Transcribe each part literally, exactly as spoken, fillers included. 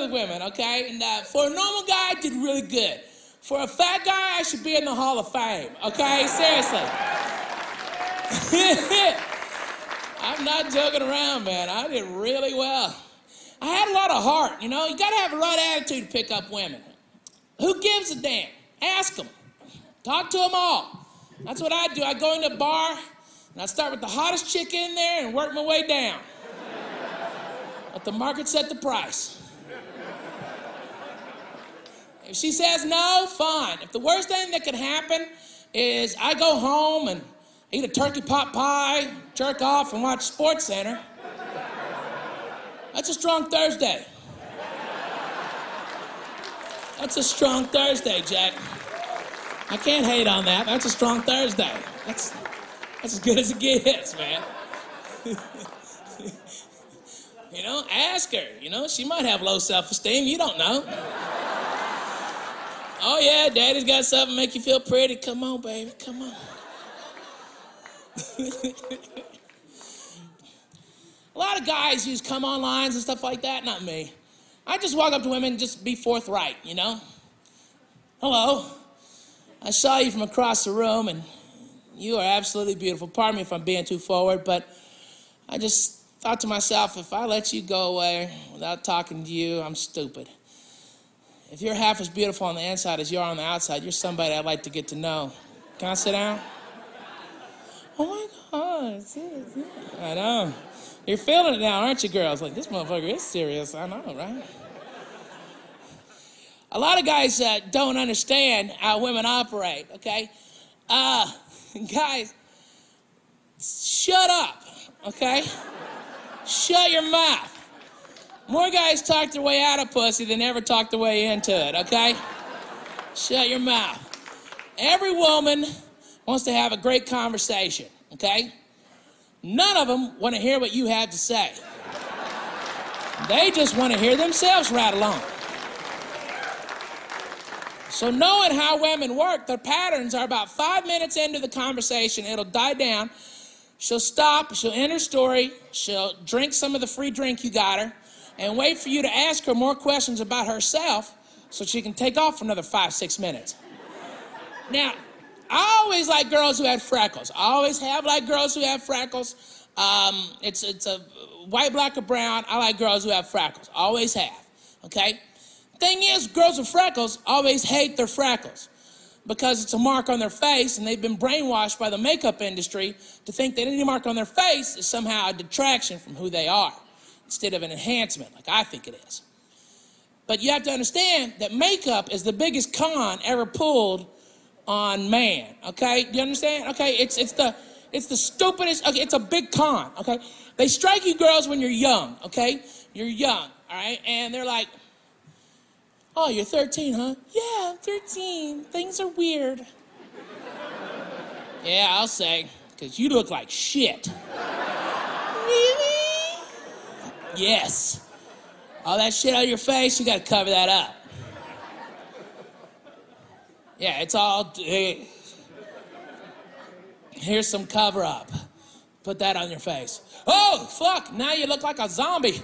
with women, okay? And uh, for a normal guy, I did really good. For a fat guy, I should be in the Hall of Fame, okay? Seriously. I'm not joking around, man. I did really well. I had a lot of heart, you know? You gotta have the right attitude to pick up women. Who gives a damn? Ask them. Talk to them all. That's what I do. I go into a bar, and I start with the hottest chick in there and work my way down. Let the market set the price. If she says no, fine. If the worst thing that could happen is I go home and eat a turkey pot pie, jerk off, and watch Sports Center, that's a strong Thursday. That's a strong Thursday, Jack. I can't hate on that. That's a strong Thursday. That's, that's as good as it gets, man. You know, ask her. You know, she might have low self-esteem. You don't know. Oh, yeah, daddy's got something to make you feel pretty. Come on, baby. Come on. A lot of guys use come-on lines and stuff like that. Not me. I just walk up to women and just be forthright, you know? Hello. I saw you from across the room, and you are absolutely beautiful. Pardon me if I'm being too forward, but I just thought to myself, if I let you go away without talking to you, I'm stupid. If you're half as beautiful on the inside as you are on the outside, you're somebody I'd like to get to know. Can I sit down? Oh, my God. It's it, it's it. I know. You're feeling it now, aren't you, girls? Like, this motherfucker is serious. I know, right? A lot of guys uh, don't understand how women operate, okay? Uh, guys, shut up, okay? Shut your mouth. More guys talk their way out of pussy than ever talk their way into it, okay? Shut your mouth. Every woman wants to have a great conversation, okay? None of them want to hear what you have to say. They just want to hear themselves rattle on. So knowing how women work, their patterns are about five minutes into the conversation, it'll die down. She'll stop, she'll end her story, she'll drink some of the free drink you got her, and wait for you to ask her more questions about herself so she can take off for another five, six minutes. Now, I always like girls who have freckles. I always have liked girls who have freckles. Um, it's, it's a white, black, or brown. I like girls who have freckles. Always have, okay? Thing is, girls with freckles always hate their freckles because it's a mark on their face, and they've been brainwashed by the makeup industry to think that any mark on their face is somehow a detraction from who they are instead of an enhancement, like I think it is. But you have to understand that makeup is the biggest con ever pulled on man, okay? Do you understand? Okay, it's it's the it's the stupidest, okay, it's a big con, okay? They strike you girls when you're young, okay? You're young, all right? And they're like, oh, you're thirteen, huh? Yeah, I'm thirteen. Things are weird. Yeah, I'll say, because you look like shit. Really? Yes. All that shit on your face, you got to cover that up. Yeah, it's all, hey, here's some cover up. Put that on your face. Oh, fuck, now you look like a zombie.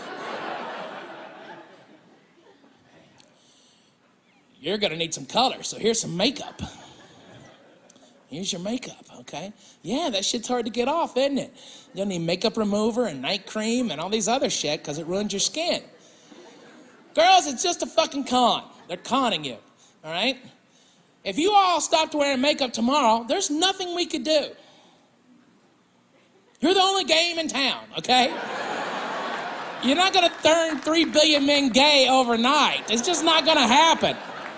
You're gonna need some color, so here's some makeup. Here's your makeup, okay? Yeah, that shit's hard to get off, isn't it? You'll need makeup remover and night cream and all these other shit because it ruins your skin. Girls, it's just a fucking con. They're conning you, all right? If you all stopped wearing makeup tomorrow, there's nothing we could do. You're the only game in town, okay? You're not gonna turn three billion men gay overnight. It's just not gonna happen.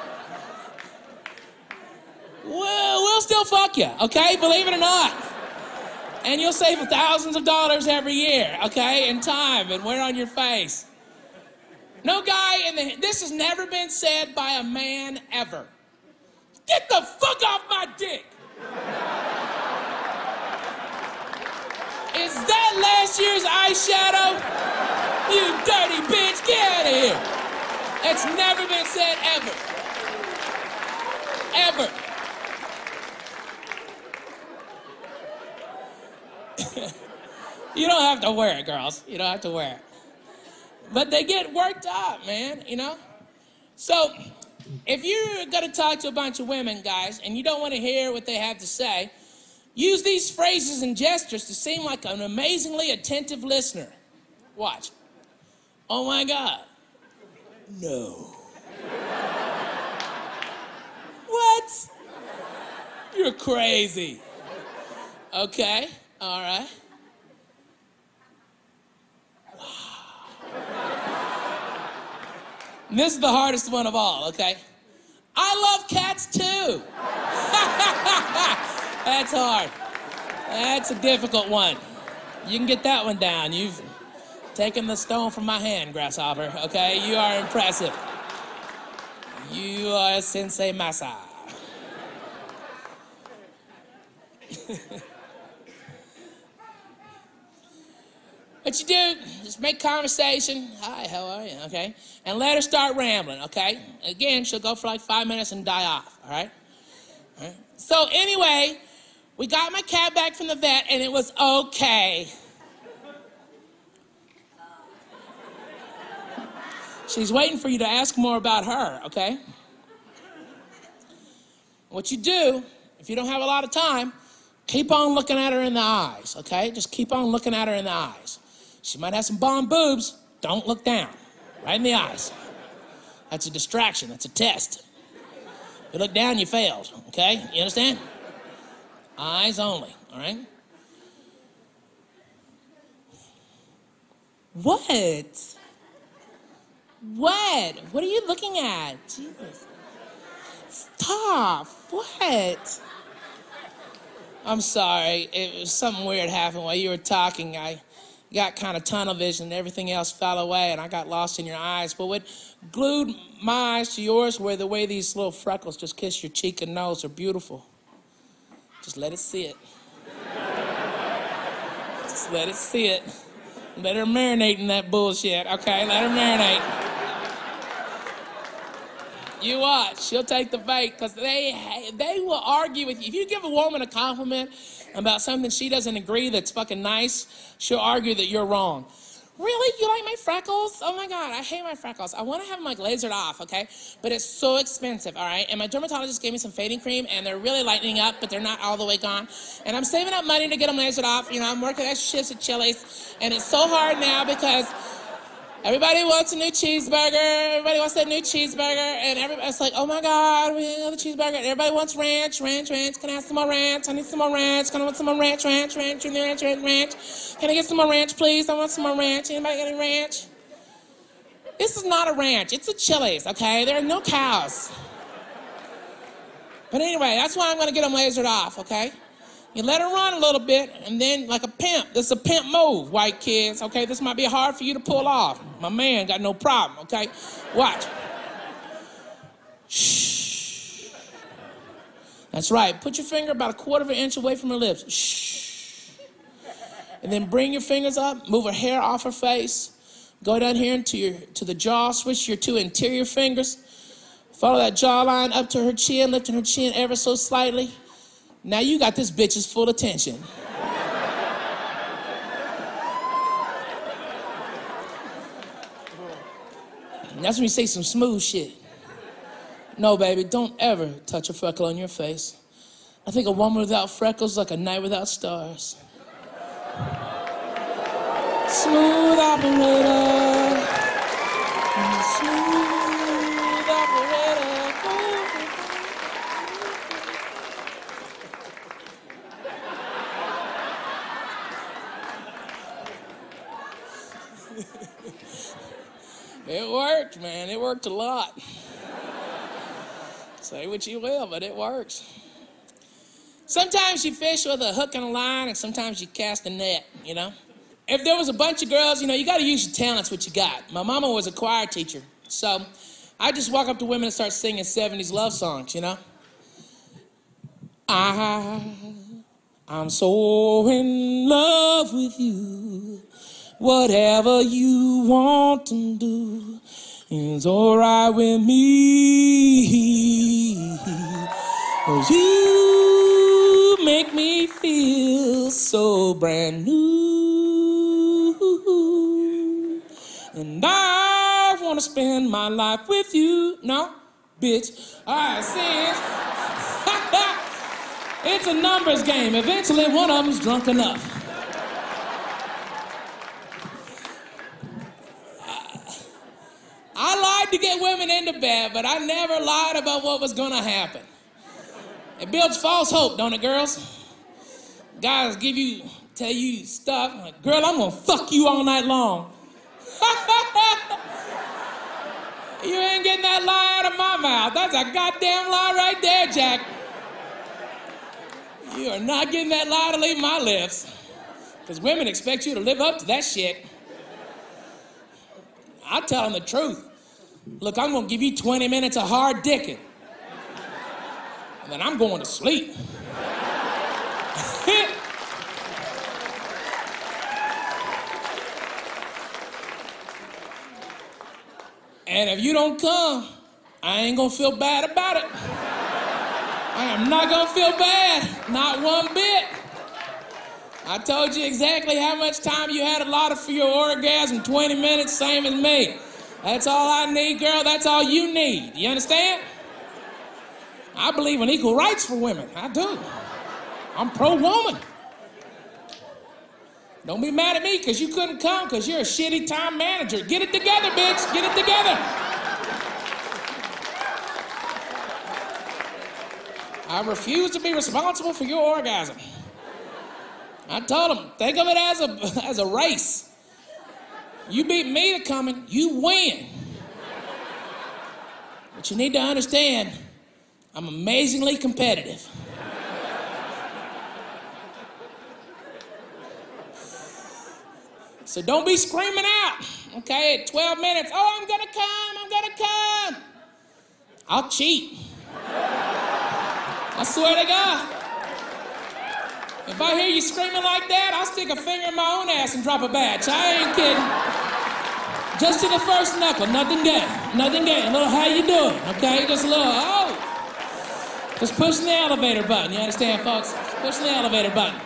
Well, we'll still fuck you, okay? Believe it or not. And you'll save thousands of dollars every year, okay? In time and wear on your face. No guy in the... This has never been said by a man ever. Get the fuck off my dick! Is that last year's eyeshadow? You dirty bitch, get out of here! It's never been said ever. Ever. You don't have to wear it, girls. You don't have to wear it. But they get worked up, man, you know? So if you're going to talk to a bunch of women, guys, and you don't want to hear what they have to say, use these phrases and gestures to seem like an amazingly attentive listener. Watch. Oh, my God. No. What? You're crazy. Okay, all right. And this is the hardest one of all, okay? I love cats too. That's hard. That's a difficult one. You can get that one down. You've taken the stone from my hand, Grasshopper, okay? You are impressive. You are Sensei Masa. What you do, just make conversation. Hi, how are you? Okay? And let her start rambling, okay? Again, she'll go for like five minutes and die off, all right? All right? So anyway, we got my cat back from the vet, and it was okay. She's waiting for you to ask more about her, okay? What you do, if you don't have a lot of time, keep on looking at her in the eyes, okay? Just keep on looking at her in the eyes. She might have some bomb boobs. Don't look down. Right in the eyes. That's a distraction. That's a test. If you look down, you failed, okay? You understand? Eyes only, all right? What? What? What are you looking at? Jesus. Stop. What? I'm sorry. It was something weird happened while you were talking. I got kind of tunnel vision and everything else fell away and I got lost in your eyes. But what glued my eyes to yours were the way these little freckles just kiss your cheek and nose are beautiful. Just let it see it. Just let it see it. Let her marinate in that bullshit, okay? Let her marinate. You watch. She'll take the bait because they, they will argue with you. If you give a woman a compliment about something she doesn't agree that's fucking nice, she'll argue that you're wrong. Really? You like my freckles? Oh my God, I hate my freckles. I want to have them like lasered off, okay? But it's so expensive, all right? And my dermatologist gave me some fading cream and they're really lightening up, but they're not all the way gone. And I'm saving up money to get them lasered off. You know, I'm working extra shifts at Chili's. And it's so hard now because everybody wants a new cheeseburger. Everybody wants that new cheeseburger. And everybody's like, oh my God, we need another cheeseburger. And everybody wants ranch, ranch, ranch. Can I have some more ranch? I need some more ranch. Can I want some more ranch, ranch, ranch, ranch, ranch, ranch, ranch? Can I get some more ranch, please? I want some more ranch. Anybody got any ranch? This is not a ranch. It's a Chili's, okay? There are no cows. But anyway, that's why I'm going to get them lasered off, okay? You let her run a little bit, and then like a pimp. This is a pimp move, white kids, okay? This might be hard for you to pull off. My man got no problem, okay? Watch. Shh. That's right. Put your finger about a quarter of an inch away from her lips. Shh. And then bring your fingers up, move her hair off her face. Go down here into your, to the jaw, switch your two interior fingers. Follow that jawline up to her chin, lifting her chin ever so slightly. Now you got this bitch's full attention. And that's when you say some smooth shit. No, baby, don't ever touch a freckle on your face. I think a woman without freckles is like a night without stars. Smooth operator. Smooth operator. It worked, man. It worked a lot. Say what you will, but it works. Sometimes you fish with a hook and a line, and sometimes you cast a net, you know? If there was a bunch of girls, you know, you got to use your talents, what you got. My mama was a choir teacher, so I just walk up to women and start singing seventies love songs, you know? I, I'm so in love with you. Whatever you want to do is all right with me. 'Cause you make me feel so brand new. And I want to spend my life with you. No? Bitch. All right, see it? It's a numbers game. Eventually, one of them's drunk enough. I lied to get women into bed, but I never lied about what was gonna happen. It builds false hope, don't it, girls? Guys give you, tell you stuff, like, girl, I'm gonna fuck you all night long. You ain't getting that lie out of my mouth. That's a goddamn lie right there, Jack. You are not getting that lie to leave my lips. Because women expect you to live up to that shit. I tell them the truth. Look, I'm gonna give you twenty minutes of hard dicking. And then I'm going to sleep. And if you don't come, I ain't gonna feel bad about it. I am not gonna feel bad, not one bit. I told you exactly how much time you had allotted for your orgasm, twenty minutes, same as me. That's all I need, girl, that's all you need. You understand? I believe in equal rights for women, I do. I'm pro-woman. Don't be mad at me because you couldn't come because you're a shitty time manager. Get it together, bitch, get it together. I refuse to be responsible for your orgasm. I told him, think of it as a, as a race. You beat me to coming, you win. But you need to understand, I'm amazingly competitive. So don't be screaming out, okay, at twelve minutes, oh, I'm gonna come, I'm gonna come. I'll cheat. I swear to God. If I hear you screaming like that, I'll stick a finger in my own ass and drop a batch. I ain't kidding. Just to the first knuckle, nothing gay, nothing gay. A little how you doing, okay? Just a little, oh. Just pushing the elevator button, you understand, folks? Just pushing the elevator button.